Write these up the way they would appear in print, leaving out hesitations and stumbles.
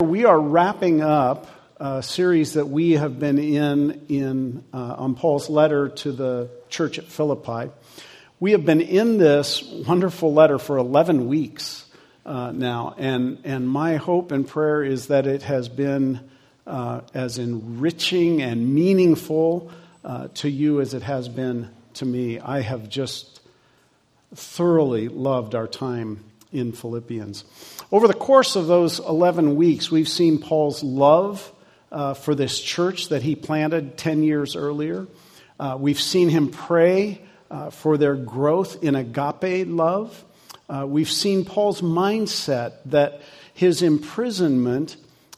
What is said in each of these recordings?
We are wrapping up a series that we have been in on Paul's letter to the church at Philippi. We have been in this wonderful letter for 11 weeks now, and my hope and prayer is that it has been as enriching and meaningful to you as it has been to me. I have just thoroughly loved our time in Philippians. Over the course of those 11 weeks, we've seen Paul's love for this church that he planted 10 years earlier. We've seen him pray for their growth in agape love. We've seen Paul's mindset that his imprisonment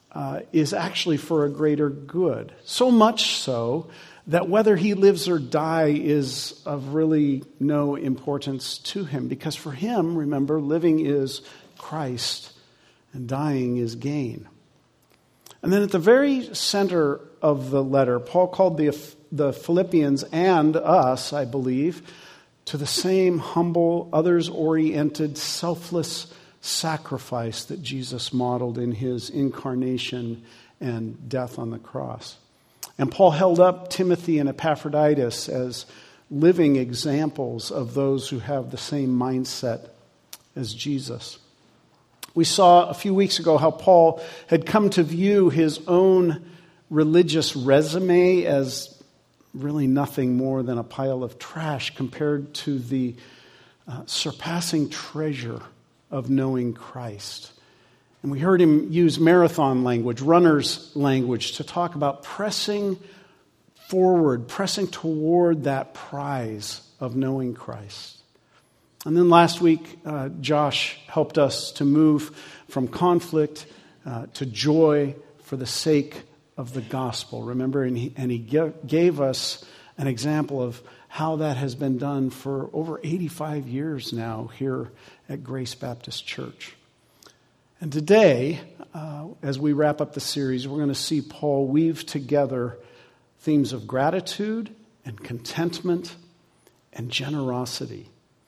is actually for a greater good. So much so that whether he lives or die is of really no importance to him. Because for him, remember, living is Christ and dying is gain. And then at the very center of the letter, Paul called the Philippians and us, I believe, to the same humble, others-oriented, selfless sacrifice that Jesus modeled in his incarnation and death on the cross. And Paul held up Timothy and Epaphroditus as living examples of those who have the same mindset as Jesus. We saw a few weeks ago how Paul had come to view his own religious resume as really nothing more than a pile of trash compared to the surpassing treasure of knowing Christ. And we heard him use marathon language, runner's language, to talk about pressing forward, pressing toward that prize of knowing Christ. And then last week, Josh helped us to move from conflict to joy for the sake of the gospel. Remember, and he gave us an example of how that has been done for over 85 years now here at Grace Baptist Church. And today, as we wrap up the series, we're going to see Paul weave together themes of gratitude and contentment and generosity.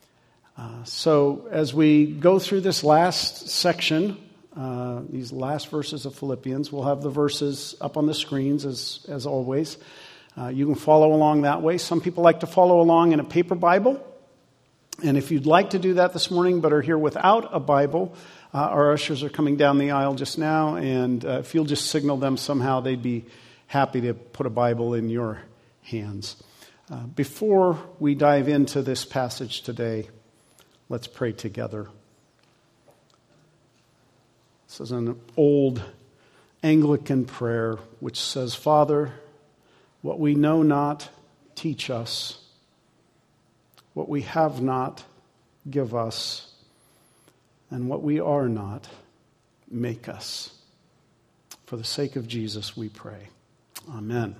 So as we go through this last section, these last verses of Philippians, we'll have the verses up on the screens as always. You can follow along that way. Some people like to follow along in a paper Bible. And if you'd like to do that this morning but are here without a Bible, our ushers are coming down the aisle just now, and if you'll just signal them somehow, they'd be happy to put a Bible in your hands. Before we dive into this passage today, let's pray together. This is an old Anglican prayer which says, Father, what we know not, teach us. What we have not, give us. And what we are not, make us. For the sake of Jesus, we pray. Amen.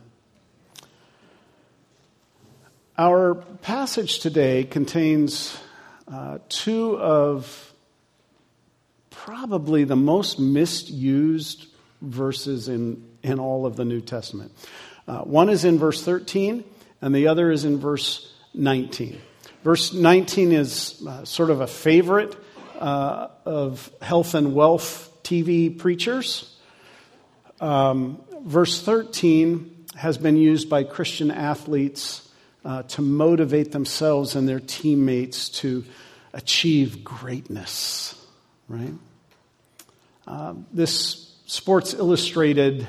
Our passage today contains two of probably the most misused verses in all of the New Testament. One is in verse 13, and the other is in verse 19. Verse 19 is sort of a favorite of health and wealth TV preachers. Verse 13 has been used by Christian athletes to motivate themselves and their teammates to achieve greatness, right? This Sports Illustrated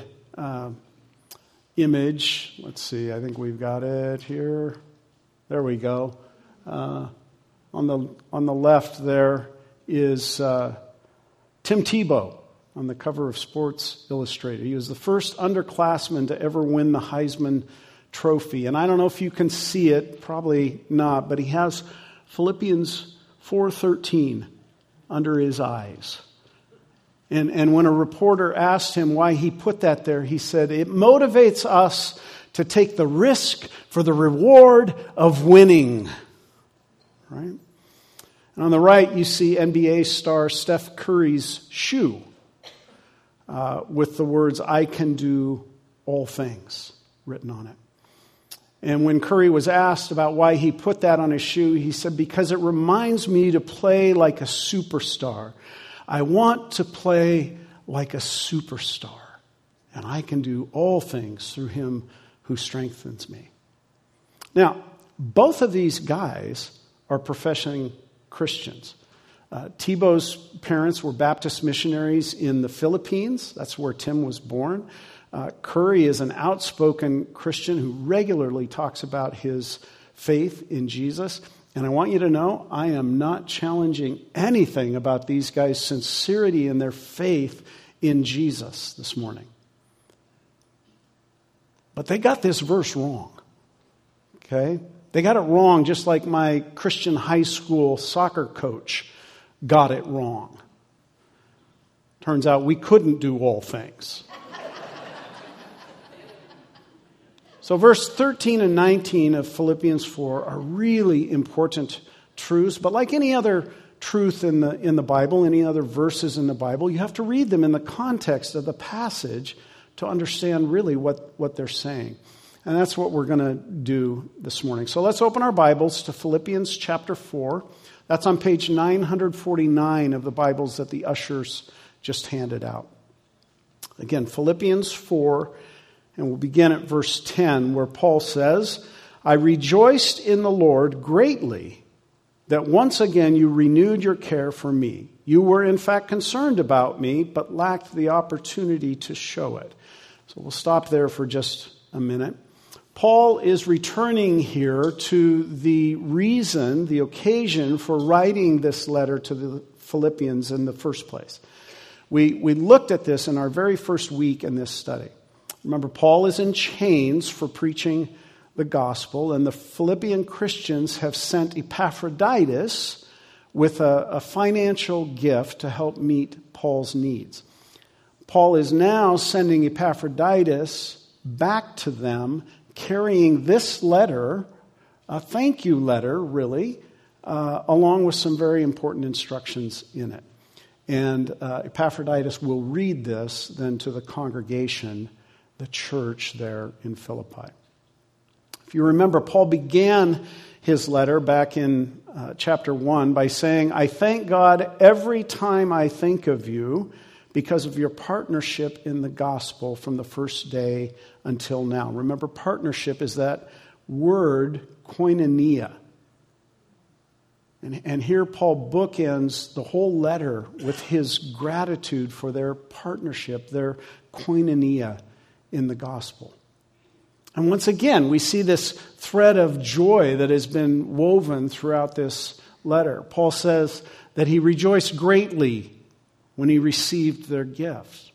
image, let's see, I think we've got it here. There we go. On the left there is Tim Tebow on the cover of Sports Illustrated. He was the first underclassman to ever win the Heisman Trophy. And I don't know if you can see it, probably not, but he has Philippians 4:13 under his eyes. And when a reporter asked him why he put that there, he said, it motivates us to take the risk for the reward of winning. Right? And on the right, you see NBA star Steph Curry's shoe with the words, I can do all things, written on it. And when Curry was asked about why he put that on his shoe, he said, because it reminds me to play like a superstar. I want to play like a superstar. And I can do all things through him who strengthens me. Now, both of these guys are professing Christians. Thibault's parents were Baptist missionaries in the Philippines. That's where Tim was born. Curry is an outspoken Christian who regularly talks about his faith in Jesus. And I want you to know, I am not challenging anything about these guys' sincerity in their faith in Jesus this morning. But they got this verse wrong. Okay? They got it wrong just like my Christian high school soccer coach got it wrong. Turns out we couldn't do all things. So verse 13 and 19 of Philippians 4 are really important truths. But like any other truth in the Bible, any other verses in the Bible, you have to read them in the context of the passage to understand really what they're saying. And that's what we're going to do this morning. So let's open our Bibles to Philippians chapter 4. That's on page 949 of the Bibles that the ushers just handed out. Again, Philippians 4, and we'll begin at verse 10, where Paul says, I rejoiced in the Lord greatly that once again you renewed your care for me. You were in fact concerned about me, but lacked the opportunity to show it. So we'll stop there for just a minute. Paul is returning here to the reason, the occasion for writing this letter to the Philippians in the first place. We looked at this in our very first week in this study. Remember, Paul is in chains for preaching the gospel, and the Philippian Christians have sent Epaphroditus with a financial gift to help meet Paul's needs. Paul is now sending Epaphroditus back to them, carrying this letter, a thank you letter, really, along with some very important instructions in it. And Epaphroditus will read this then to the congregation, the church there in Philippi. If you remember, Paul began his letter back in chapter 1 by saying, I thank God every time I think of you because of your partnership in the gospel from the first day until now. Remember, partnership is that word koinonia. And here Paul bookends the whole letter with his gratitude for their partnership, their koinonia in the gospel. And once again, we see this thread of joy that has been woven throughout this letter. Paul says that he rejoiced greatly when he received their gifts.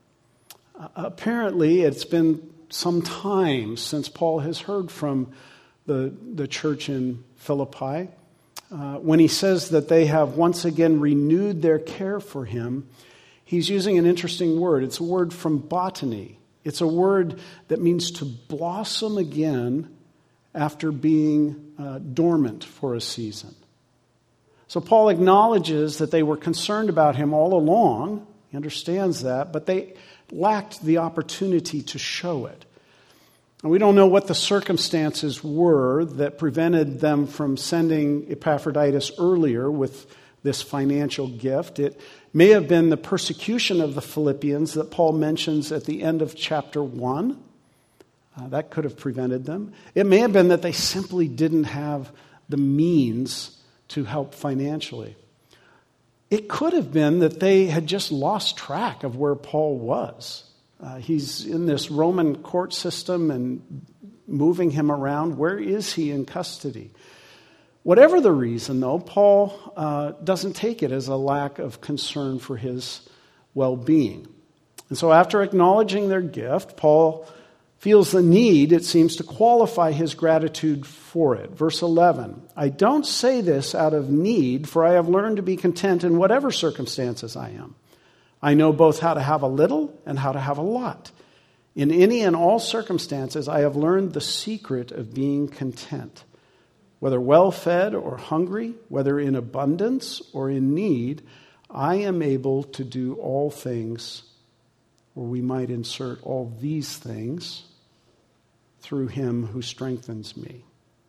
Apparently, it's been some time since Paul has heard from the church in Philippi. When he says that they have once again renewed their care for him, he's using an interesting word. It's a word from botany. It's a word that means to blossom again after being dormant for a season. So Paul acknowledges that they were concerned about him all along. He understands that, but they lacked the opportunity to show it. And we don't know what the circumstances were that prevented them from sending Epaphroditus earlier with this financial gift. It may have been the persecution of the Philippians that Paul mentions at the end of chapter 1. That could have prevented them. It may have been that they simply didn't have the means to help financially. It could have been that they had just lost track of where Paul was. He's in this Roman court system and moving him around. Where is he in custody? Whatever the reason, though, Paul doesn't take it as a lack of concern for his well-being. And so after acknowledging their gift, Paul feels the need, it seems, to qualify his gratitude for it. Verse 11, I don't say this out of need, for I have learned to be content in whatever circumstances I am. I know both how to have a little and how to have a lot. In any and all circumstances, I have learned the secret of being content. Whether well-fed or hungry, whether in abundance or in need, I am able to do all things, or we might insert all these things, through him who strengthens me.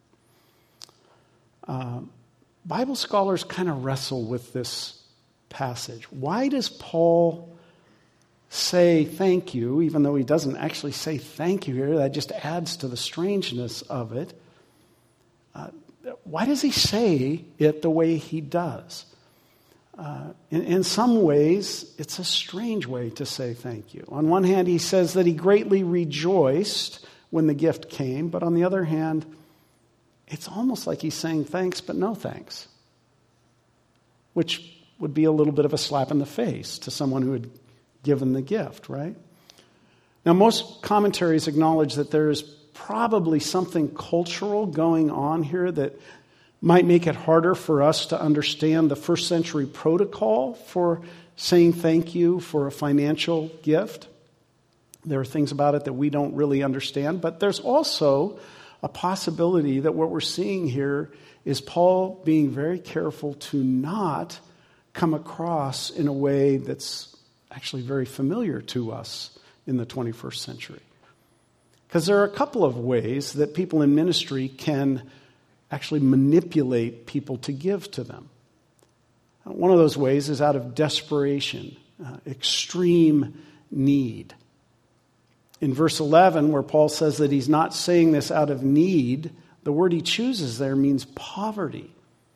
Bible scholars kind of wrestle with this passage. Why does Paul say thank you, even though he doesn't actually say thank you here. That just adds to the strangeness of it. Why does he say it the way he does? In some ways, it's a strange way to say thank you. On one hand, he says that he greatly rejoiced when the gift came, but on the other hand, it's almost like he's saying thanks, but no thanks, which would be a little bit of a slap in the face to someone who had given the gift, right? Now, most commentaries acknowledge that there is probably something cultural going on here that might make it harder for us to understand the first century protocol for saying thank you for a financial gift. There are things about it that we don't really understand, but there's also a possibility that what we're seeing here is Paul being very careful to not come across in a way that's actually very familiar to us in the 21st century. Because there are a couple of ways that people in ministry can actually manipulate people to give to them. One of those ways is out of desperation, extreme need. In verse 11, where Paul says that he's not saying this out of need, the word he chooses there means poverty.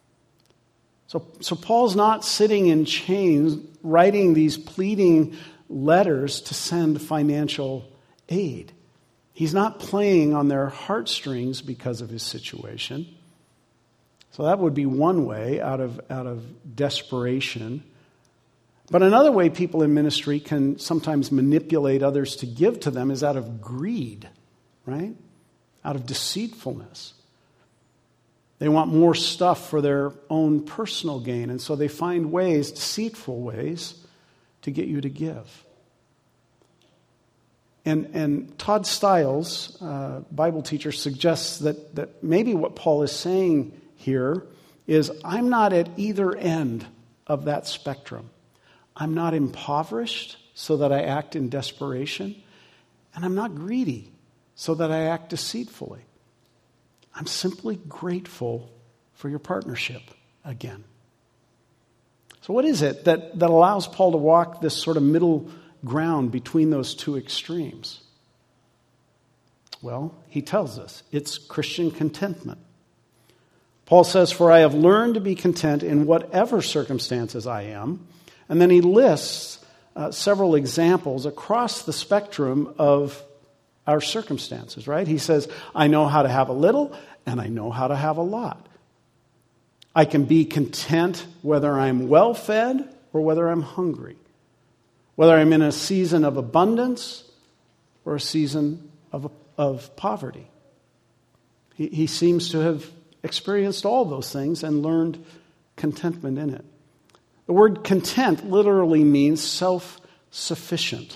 So Paul's not sitting in chains writing these pleading letters to send financial aid. He's not playing on their heartstrings because of his situation. So that would be one way, out of desperation. But another way people in ministry can sometimes manipulate others to give to them is out of greed, right? Out of deceitfulness. They want more stuff for their own personal gain, and so they find ways, deceitful ways, to get you to give. And Todd Stiles, Bible teacher, suggests that maybe what Paul is saying here is, I'm not at either end of that spectrum. I'm not impoverished so that I act in desperation, and I'm not greedy so that I act deceitfully. I'm simply grateful for your partnership again. So what is it that allows Paul to walk this sort of middle ground between those two extremes? Well, he tells us it's Christian contentment. Paul says, "For I have learned to be content in whatever circumstances I am." And then he lists several examples across the spectrum of our circumstances, right? He says, I know how to have a little, and I know how to have a lot. I can be content whether I'm well-fed or whether I'm hungry, whether I'm in a season of abundance or a season of poverty. He seems to have experienced all those things and learned contentment in it. The word content literally means self-sufficient.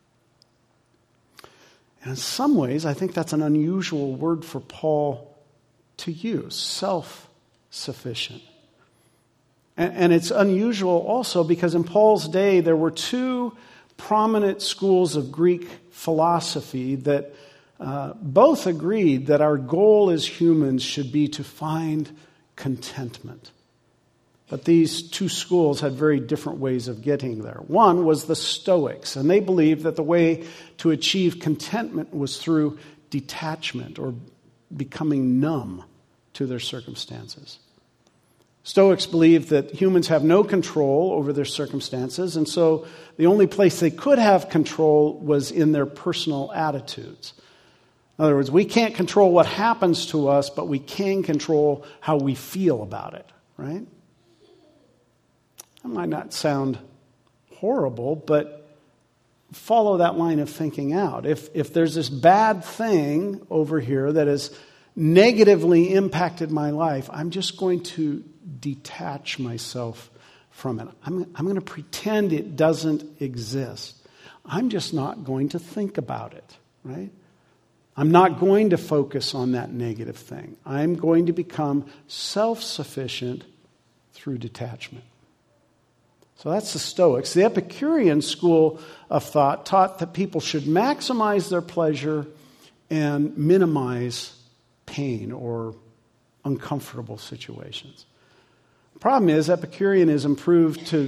And in some ways, I think that's an unusual word for Paul to use, self-sufficient. And it's unusual also because in Paul's day, there were two prominent schools of Greek philosophy that both agreed that our goal as humans should be to find contentment. But these two schools had very different ways of getting there. One was the Stoics, and they believed that the way to achieve contentment was through detachment or becoming numb to their circumstances. Stoics believed that humans have no control over their circumstances, and so the only place they could have control was in their personal attitudes. In other words, we can't control what happens to us, but we can control how we feel about it, right? That might not sound horrible, but follow that line of thinking out. If there's this bad thing over here that has negatively impacted my life, I'm just going to detach myself from it. I'm going to pretend it doesn't exist. I'm just not going to think about it, right? I'm not going to focus on that negative thing. I'm going to become self-sufficient through detachment. So that's the Stoics. The Epicurean school of thought taught that people should maximize their pleasure and minimize pain or uncomfortable situations. The problem is Epicureanism proved to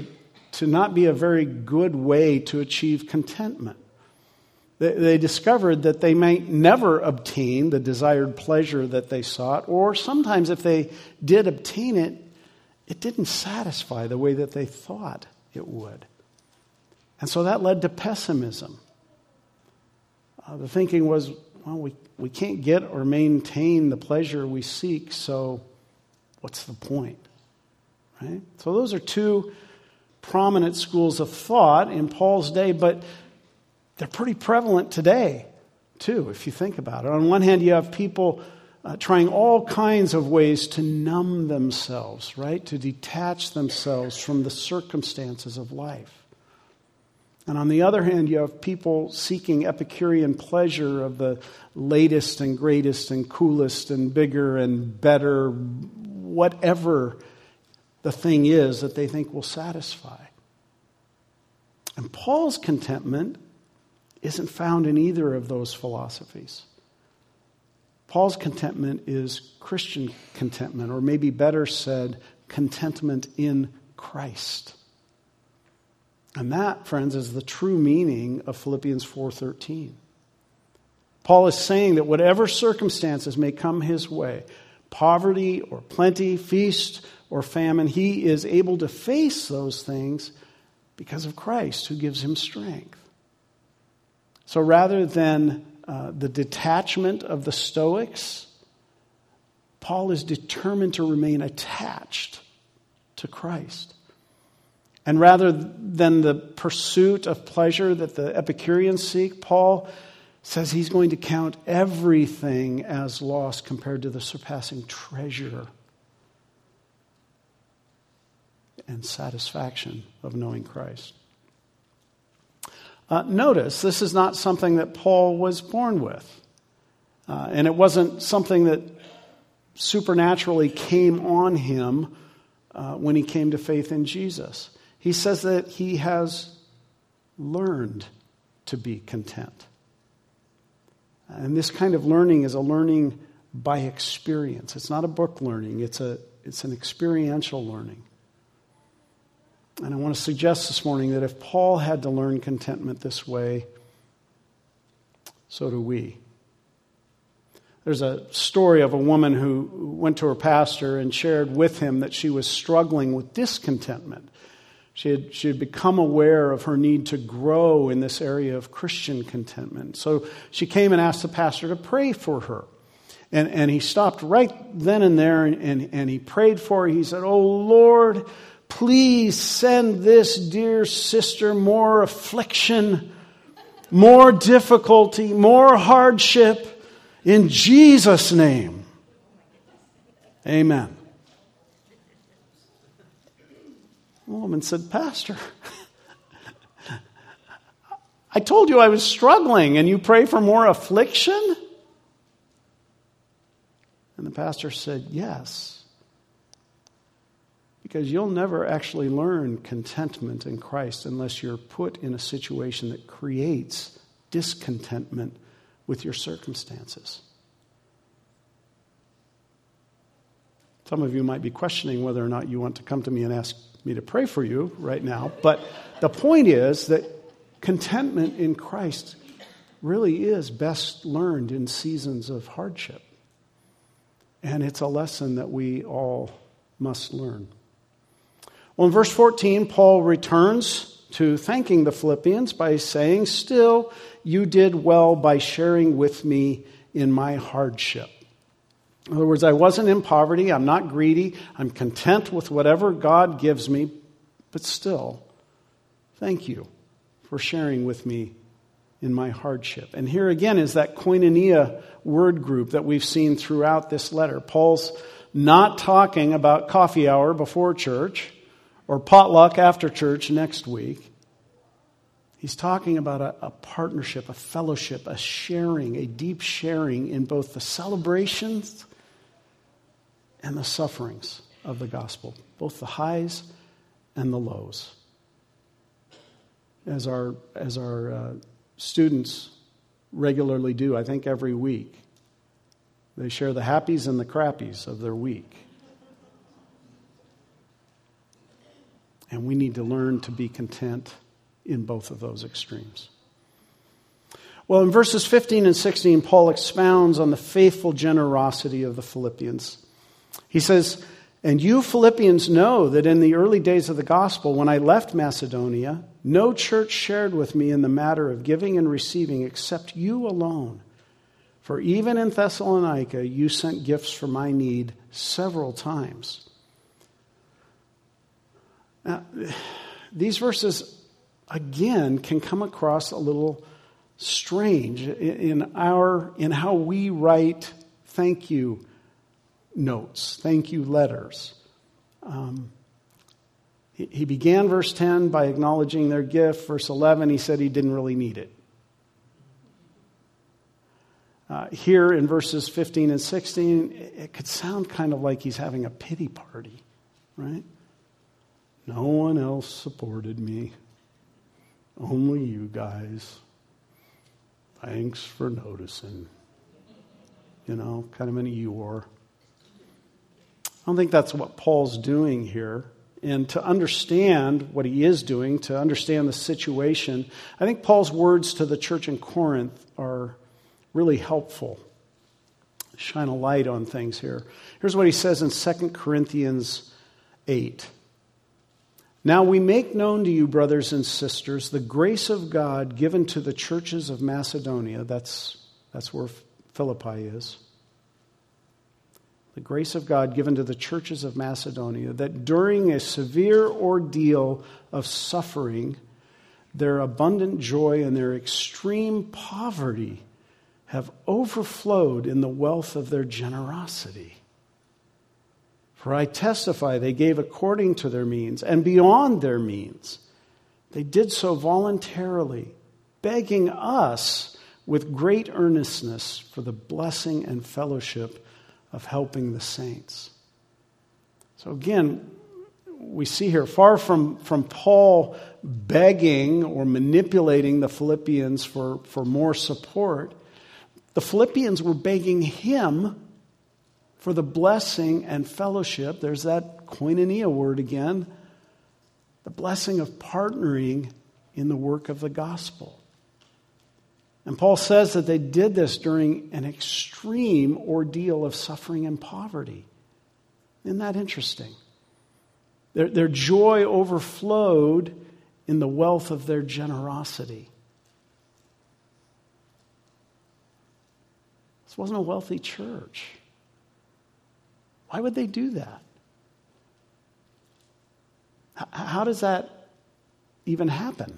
to not be a very good way to achieve contentment. They discovered that they might never obtain the desired pleasure that they sought, or sometimes if they did obtain it, it didn't satisfy the way that they thought it would. And so that led to pessimism. The thinking was, well, we can't get or maintain the pleasure we seek, so what's the point? Right? So those are two prominent schools of thought in Paul's day, but they're pretty prevalent today, too, if you think about it. On one hand, you have people trying all kinds of ways to numb themselves, right? To detach themselves from the circumstances of life. And on the other hand, you have people seeking Epicurean pleasure of the latest and greatest and coolest and bigger and better, whatever the thing is that they think will satisfy. And Paul's contentment isn't found in either of those philosophies. Paul's contentment is Christian contentment, or maybe better said, contentment in Christ. And that, friends, is the true meaning of Philippians 4:13. Paul is saying that whatever circumstances may come his way, poverty or plenty, feast or famine, he is able to face those things because of Christ who gives him strength. So rather than the detachment of the Stoics, Paul is determined to remain attached to Christ. And rather than the pursuit of pleasure that the Epicureans seek, Paul says he's going to count everything as lost compared to the surpassing treasure and satisfaction of knowing Christ. Notice, this is not something that Paul was born with. And it wasn't something that supernaturally came on him when he came to faith in Jesus. He says that he has learned to be content. And this kind of learning is a learning by experience. It's not a book learning. It's an experiential learning. And I want to suggest this morning that if Paul had to learn contentment this way, so do we. There's a story of a woman who went to her pastor and shared with him that she was struggling with discontentment. She had become aware of her need to grow in this area of Christian contentment. So she came and asked the pastor to pray for her. And he stopped right then and there and he prayed for her. He said, "Oh Lord, please send this dear sister more affliction, more difficulty, more hardship in Jesus' name. Amen." The woman said, "Pastor, I told you I was struggling and you pray for more affliction?" And the pastor said, "Yes, because you'll never actually learn contentment in Christ unless you're put in a situation that creates discontentment with your circumstances." Some of you might be questioning whether or not you want to come to me and ask me to pray for you right now. But the point is that contentment in Christ really is best learned in seasons of hardship. And it's a lesson that we all must learn. Well, in verse 14, Paul returns to thanking the Philippians by saying, "Still, you did well by sharing with me in my hardship." In other words, I wasn't in poverty, I'm not greedy, I'm content with whatever God gives me, but still, thank you for sharing with me in my hardship. And here again is that koinonia word group that we've seen throughout this letter. Paul's not talking about coffee hour before church or potluck after church next week. He's talking about a partnership, a fellowship, a sharing, a deep sharing in both the celebrations and the sufferings of the gospel, both the highs and the lows. As our students regularly do, I think every week, they share the happies and the crappies of their week. And we need to learn to be content in both of those extremes. Well, in verses 15 and 16, Paul expounds on the faithful generosity of the Philippians. He says, "And you Philippians know that in the early days of the gospel, when I left Macedonia, no church shared with me in the matter of giving and receiving except you alone. For even in Thessalonica, you sent gifts for my need several times." Now, these verses, again, can come across a little strange in how we write thank you notes, thank you letters. He began verse 10 by acknowledging their gift. Verse 11, he said he didn't really need it. Here in verses 15 and 16, it could sound kind of like he's having a pity party, right? No one else supported me. Only you guys. Thanks for noticing. Kind of an Eeyore. I don't think that's what Paul's doing here. And to understand what he is doing, to understand the situation, I think Paul's words to the church in Corinth are really helpful. Shine a light on things here. Here's what he says in 2 Corinthians 8. "Now we make known to you, brothers and sisters, the grace of God given to the churches of Macedonia." That's where Philippi is. The grace of God given to the churches of Macedonia, that during a severe ordeal of suffering, their abundant joy and their extreme poverty have overflowed in the wealth of their generosity. For I testify they gave according to their means and beyond their means. They did so voluntarily, begging us with great earnestness for the blessing and fellowship of helping the saints. So again, we see here, far from Paul begging or manipulating the Philippians for more support, the Philippians were begging him for the blessing and fellowship. There's that koinonia word again. The blessing of partnering in the work of the gospel. And Paul says that they did this during an extreme ordeal of suffering and poverty. Isn't that interesting? Their joy overflowed in the wealth of their generosity. This wasn't a wealthy church. Why would they do that? How does that even happen?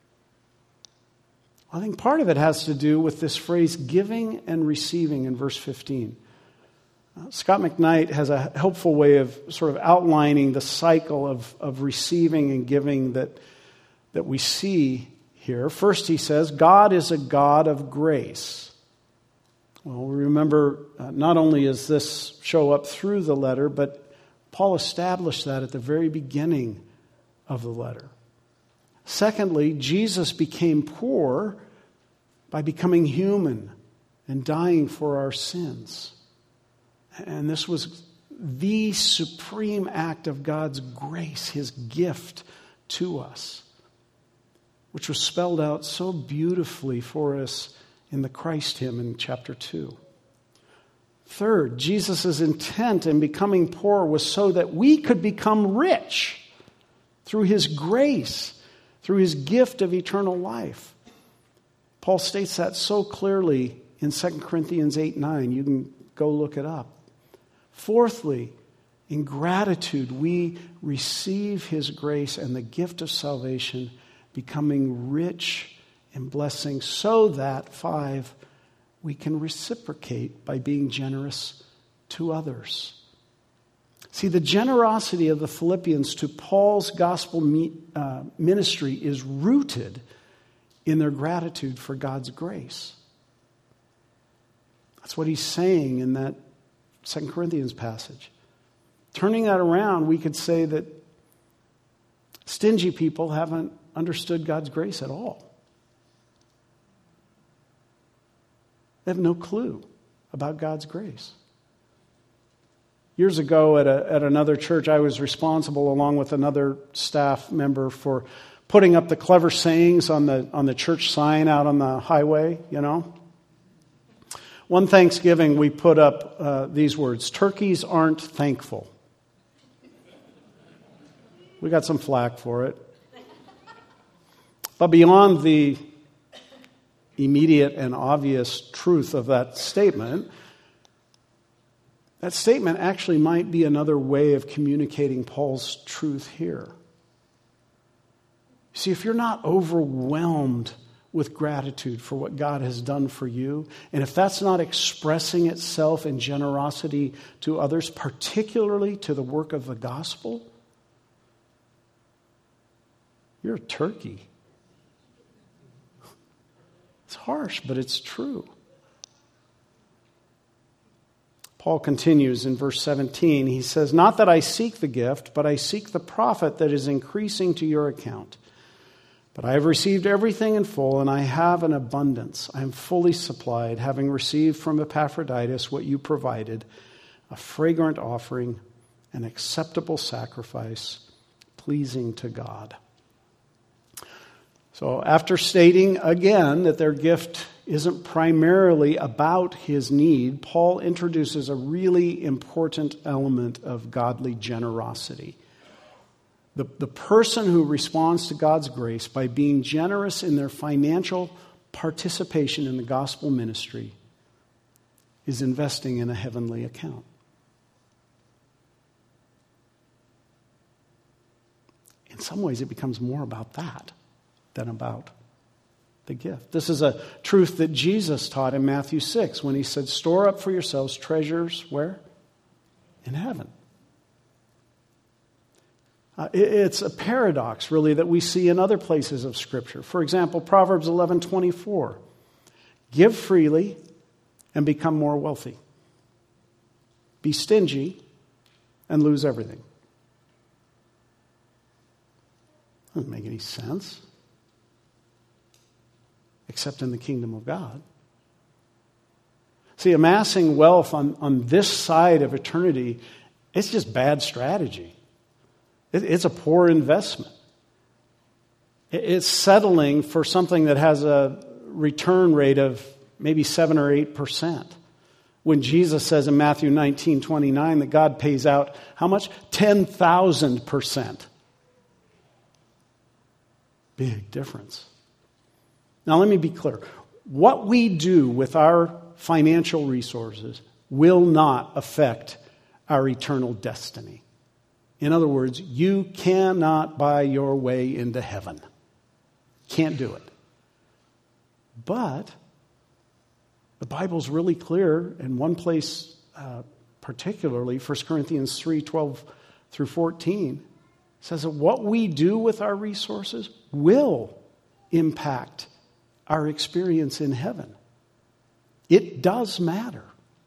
I think part of it has to do with this phrase, giving and receiving, in verse 15. Scott McKnight has a helpful way of sort of outlining the cycle of receiving and giving that we see here. First, he says, God is a God of grace. Well, we remember not only does this show up through the letter, but Paul established that at the very beginning of the letter. Secondly, Jesus became poor by becoming human and dying for our sins. And this was the supreme act of God's grace, his gift to us, which was spelled out so beautifully for us in the Christ hymn in chapter 2. Third, Jesus' intent in becoming poor was so that we could become rich through his grace, through his gift of eternal life. Paul states that so clearly in 2 Corinthians 8:9. You can go look it up. Fourthly, in gratitude, we receive his grace and the gift of salvation, becoming rich in blessing, so that, 5, we can reciprocate by being generous to others. See, the generosity of the Philippians to Paul's gospel ministry is rooted in their gratitude for God's grace. That's what he's saying in that 2 Corinthians passage. Turning that around, we could say that stingy people haven't understood God's grace at all. They have no clue about God's grace. Years ago at another church, I was responsible, along with another staff member, for putting up the clever sayings on the church sign out on the highway, you know. One Thanksgiving, we put up these words: "Turkeys aren't thankful." We got some flack for it. But beyond the immediate and obvious truth of that statement actually might be another way of communicating Paul's truth here. See, if you're not overwhelmed with gratitude for what God has done for you, and if that's not expressing itself in generosity to others, particularly to the work of the gospel, you're a turkey. It's harsh, but it's true. Paul continues in verse 17. He says, "Not that I seek the gift, but I seek the profit that is increasing to your account. But I have received everything in full, and I have an abundance. I am fully supplied, having received from Epaphroditus what you provided, a fragrant offering, an acceptable sacrifice, pleasing to God." So after stating again that their gift isn't primarily about his need, Paul introduces a really important element of godly generosity. The person who responds to God's grace by being generous in their financial participation in the gospel ministry is investing in a heavenly account. In some ways, it becomes more about that than about the gift. This is a truth that Jesus taught in Matthew 6 when he said, "Store up for yourselves treasures," where? In heaven. It's a paradox, really, that we see in other places of Scripture. For example, Proverbs 11:24, "Give freely and become more wealthy. Be stingy and lose everything." Doesn't make any sense, except in the kingdom of God. See, amassing wealth on this side of eternity, it's just bad strategy. It's a poor investment. It's settling for something that has a return rate of maybe 7 or 8%. When Jesus says in Matthew 19:29 that God pays out how much? 10,000%. Big difference. Now, let me be clear. What we do with our financial resources will not affect our eternal destiny. In other words, you cannot buy your way into heaven. Can't do it. But the Bible's really clear in one place, particularly 1 Corinthians 3:12 through 14, says that what we do with our resources will impact our experience in heaven. It does matter.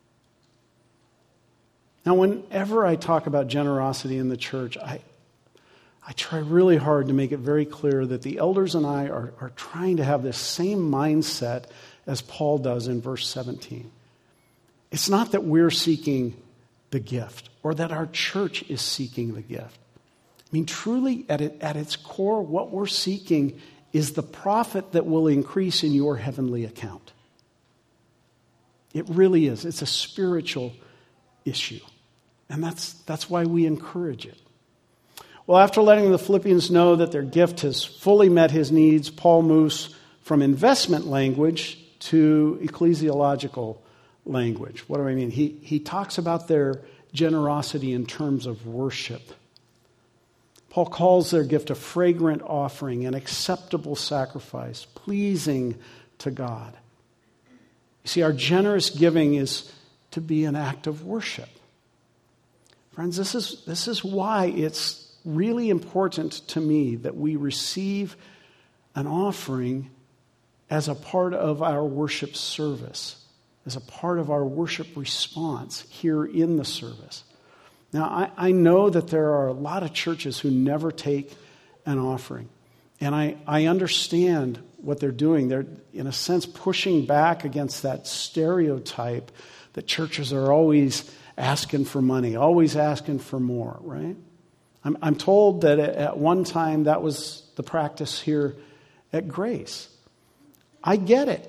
Now, whenever I talk about generosity in the church, I try really hard to make it very clear that the elders and I are trying to have this same mindset as Paul does in verse 17. It's not that we're seeking the gift or that our church is seeking the gift. I mean, truly, at its core, what we're seeking is the profit that will increase in your heavenly account. It really is. It's a spiritual issue. And that's why we encourage it. Well, after letting the Philippians know that their gift has fully met his needs, Paul moves from investment language to ecclesiological language. What do I mean? He talks about their generosity in terms of worship. Paul calls their gift a fragrant offering, an acceptable sacrifice, pleasing to God. You see, our generous giving is to be an act of worship. Friends, this is why it's really important to me that we receive an offering as a part of our worship service, as a part of our worship response here in the service. Now, I know that there are a lot of churches who never take an offering. And I understand what they're doing. They're, in a sense, pushing back against that stereotype that churches are always asking for money, always asking for more, right? I'm told that at one time that was the practice here at Grace. I get it.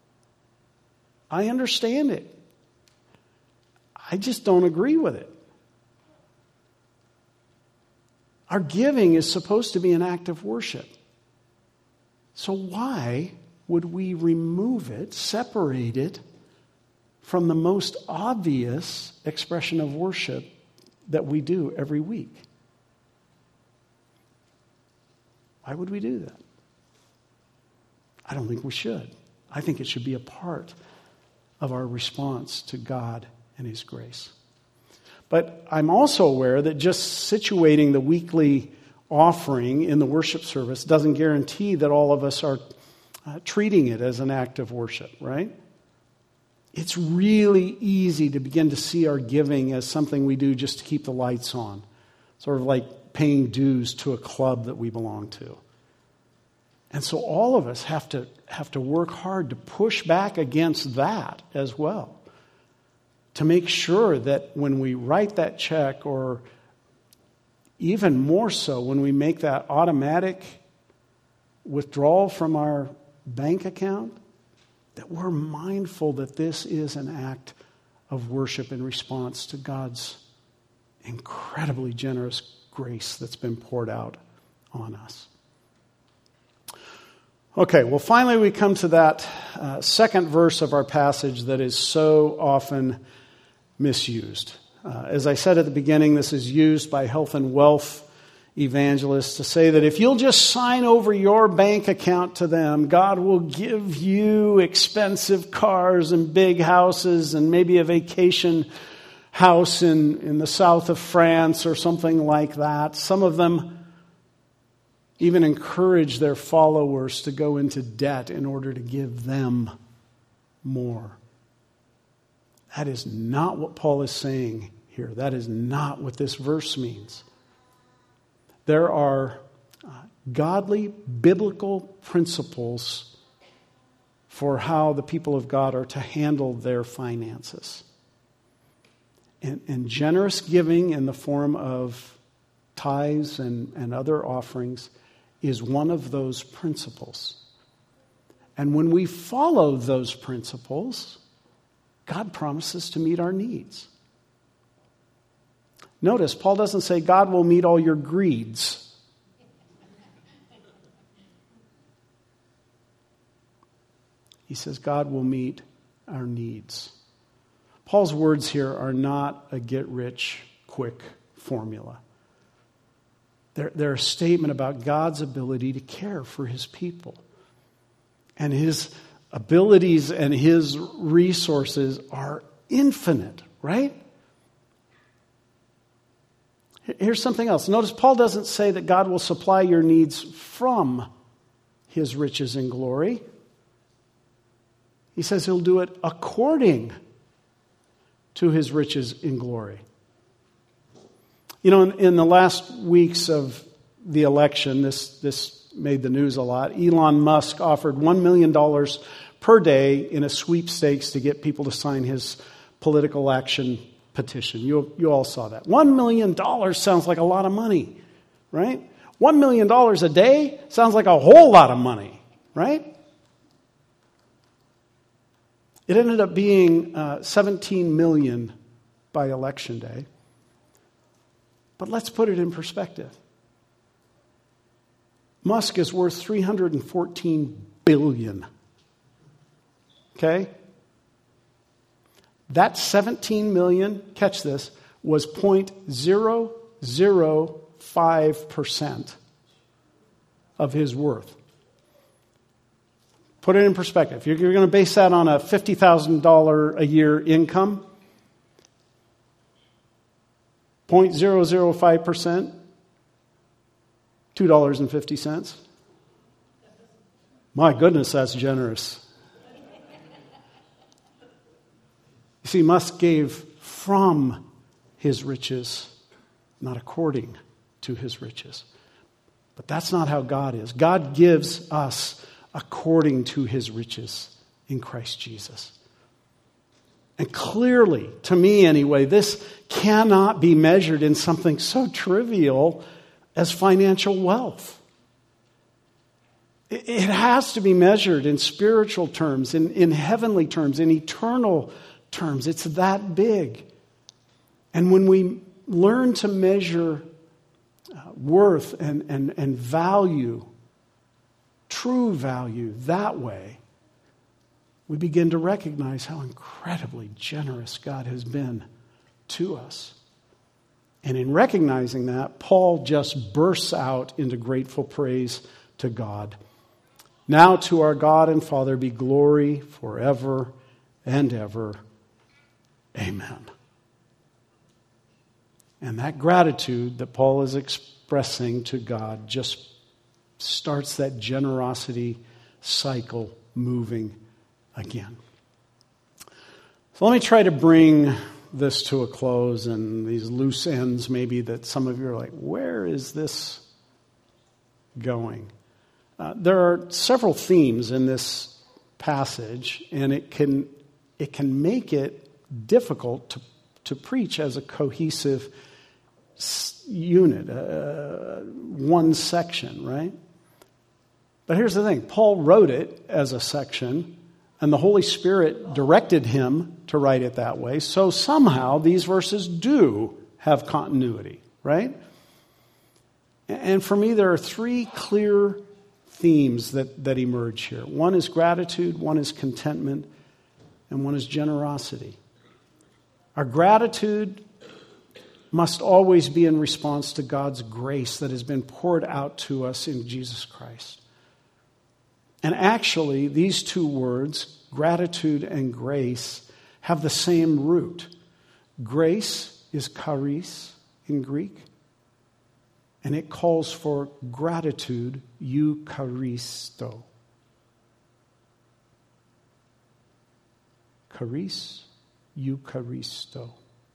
I understand it. I just don't agree with it. Our giving is supposed to be an act of worship. So why would we remove it, separate it from the most obvious expression of worship that we do every week? Why would we do that? I don't think we should. I think it should be a part of our response to God and His grace. But I'm also aware that just situating the weekly offering in the worship service doesn't guarantee that all of us are treating it as an act of worship, right? It's really easy to begin to see our giving as something we do just to keep the lights on, sort of like paying dues to a club that we belong to. And so all of us have to work hard to push back against that as well, to make sure that when we write that check, or even more so when we make that automatic withdrawal from our bank account, that we're mindful that this is an act of worship in response to God's incredibly generous grace that's been poured out on us. Okay, well, finally we come to that second verse of our passage that is so often misused. As I said at the beginning, this is used by health and wealth evangelists to say that if you'll just sign over your bank account to them, God will give you expensive cars and big houses and maybe a vacation house in the south of France or something like that. Some of them even encourage their followers to go into debt in order to give them more. That is not what Paul is saying here. That is not what this verse means. There are godly, biblical principles for how the people of God are to handle their finances. And generous giving in the form of tithes and other offerings is one of those principles. And when we follow those principles, God promises to meet our needs. Notice, Paul doesn't say God will meet all your greeds. He says God will meet our needs. Paul's words here are not a get-rich-quick formula. They're a statement about God's ability to care for His people. And His abilities and His resources are infinite, right? Here's something else. Notice Paul doesn't say that God will supply your needs from His riches and glory. He says He'll do it according to His riches in glory. You know, in the last weeks of the election, this made the news a lot. Elon Musk offered $1 million per day in a sweepstakes to get people to sign his political action petition. You all saw that. $1 million sounds like a lot of money, right? $1 million a day sounds like a whole lot of money, right? It ended up being 17 million by election day. But let's put it in perspective. Musk is worth $314 billion. Okay? That 17 million, catch this, was 0.005% of his worth. Put it in perspective. If you're going to base that on a $50,000 a year income, 0.005%, $2.50. My goodness, that's generous. You see, Musk gave from his riches, not according to his riches. But that's not how God is. God gives us according to His riches in Christ Jesus. And clearly, to me anyway, this cannot be measured in something so trivial as financial wealth. It has to be measured in spiritual terms, in heavenly terms, in eternal terms. It's that big. And when we learn to measure worth and value, true value, that way, we begin to recognize how incredibly generous God has been to us. And in recognizing that, Paul just bursts out into grateful praise to God. Now to our God and Father be glory forever and ever. Amen. And that gratitude that Paul is expressing to God just starts that generosity cycle moving again. So let me try to bring this to a close, and these loose ends maybe that some of you are like, where is this going? There are several themes in this passage, and it can make it difficult to preach as a cohesive unit, one section, right? But here's the thing. Paul wrote it as a section, and the Holy Spirit directed him to write it that way. So somehow these verses do have continuity, right? And for me, there are three clear themes that emerge here. One is gratitude, one is contentment, and one is generosity. Our gratitude must always be in response to God's grace that has been poured out to us in Jesus Christ. And actually, these two words, gratitude and grace, have the same root. Grace is charis in Greek, and it calls for gratitude, eucharisto. Charis, eucharisto.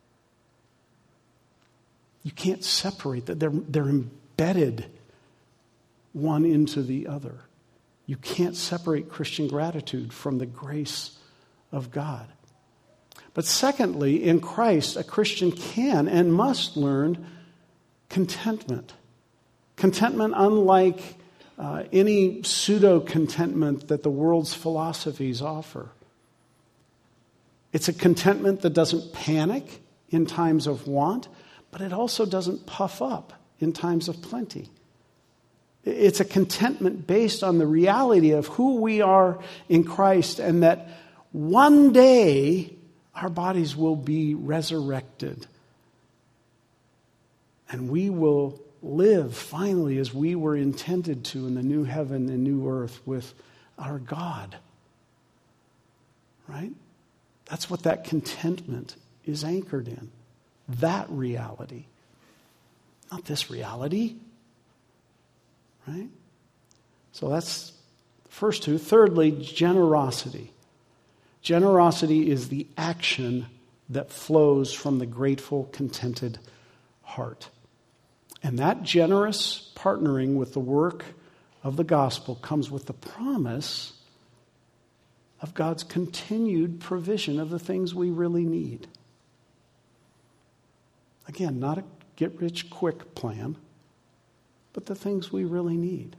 You can't separate that. They're embedded one into the other. You can't separate Christian gratitude from the grace of God. But secondly, in Christ, a Christian can and must learn contentment. Contentment unlike any pseudo-contentment that the world's philosophies offer. It's a contentment that doesn't panic in times of want, but it also doesn't puff up in times of plenty. It's a contentment based on the reality of who we are in Christ, and that one day our bodies will be resurrected. And we will live finally as we were intended to in the new heaven and new earth with our God. Right? That's what that contentment is anchored in. That reality. Not this reality. Right? So that's the first two. Thirdly, generosity. Generosity is the action that flows from the grateful, contented heart. And that generous partnering with the work of the gospel comes with the promise of God's continued provision of the things we really need. Again, not a get-rich-quick plan, but the things we really need.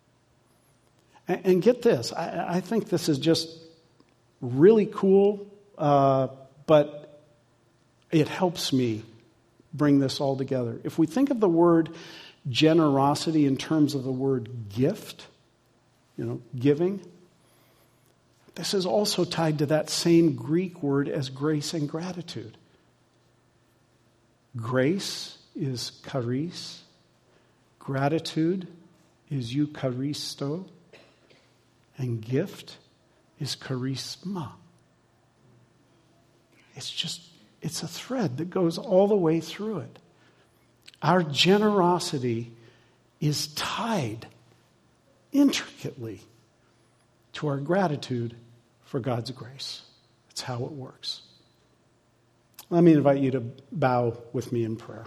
And get this, I think this is just really cool, but it helps me bring this all together. If we think of the word generosity in terms of the word gift, giving, this is also tied to that same Greek word as grace and gratitude. Grace is charis. Gratitude is eucharisto. And gift is charisma. It's a thread that goes all the way through it. Our generosity is tied intricately to our gratitude for God's grace. That's how it works. Let me invite you to bow with me in prayer.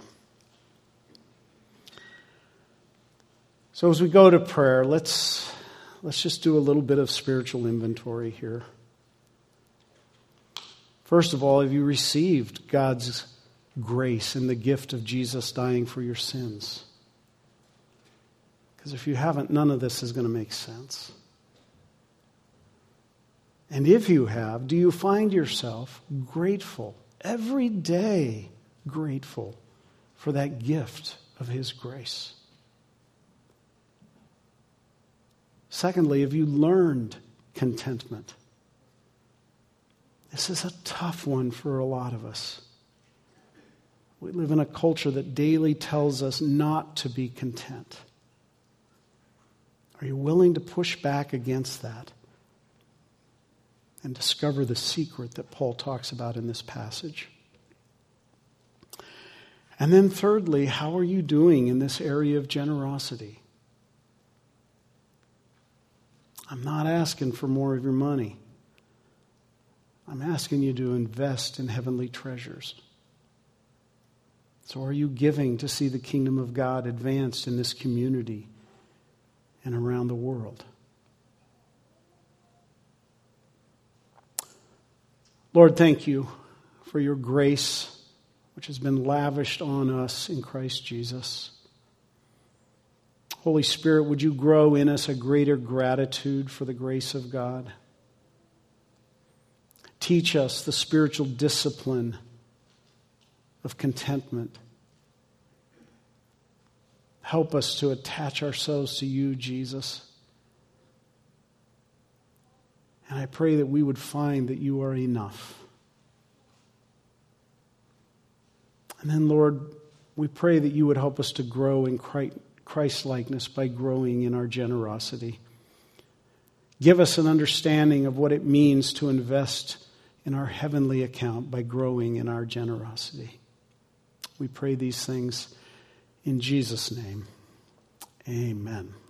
So as we go to prayer, let's just do a little bit of spiritual inventory here. First of all, have you received God's grace and the gift of Jesus dying for your sins? Because if you haven't, none of this is going to make sense. And if you have, do you find yourself grateful, every day grateful for that gift of His grace? Secondly, have you learned contentment? This is a tough one for a lot of us. We live in a culture that daily tells us not to be content. Are you willing to push back against that and discover the secret that Paul talks about in this passage? And then thirdly, how are you doing in this area of generosity? I'm not asking for more of your money. I'm asking you to invest in heavenly treasures. So are you giving to see the kingdom of God advanced in this community and around the world? Lord, thank you for your grace, which has been lavished on us in Christ Jesus. Holy Spirit, would you grow in us a greater gratitude for the grace of God? Teach us the spiritual discipline of contentment. Help us to attach ourselves to you, Jesus. And I pray that we would find that you are enough. And then, Lord, we pray that you would help us to grow in Christ-likeness by growing in our generosity. Give us an understanding of what it means to invest in our heavenly account by growing in our generosity. We pray these things in Jesus' name. Amen.